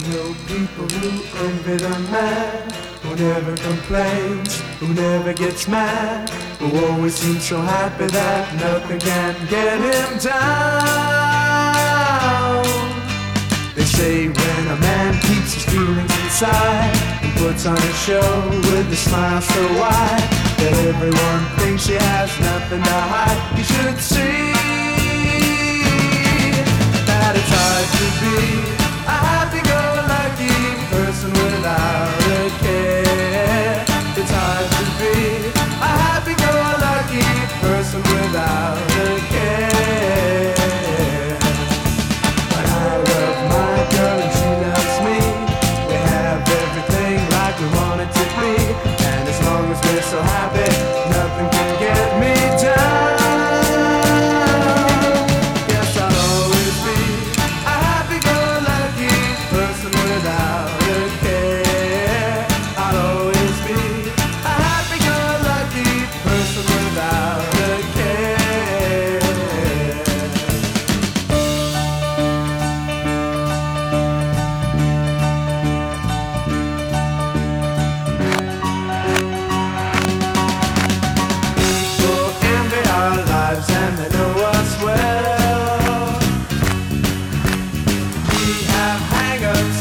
know people who envy the man who never complains, who never gets mad, who always seems so happy that nothing can get him down. They say when a man keeps his feelings inside and puts on a show with a smile so wide that everyone thinks he has nothing to hide, you should see that it's hard to be a happy-go-lucky person without a care. It's hard to be a happy-go-lucky person without a care. But I love my girl and she loves me. We have everything like we want it to be, and as long as we're so happy, nothing can get me down. Hang-ups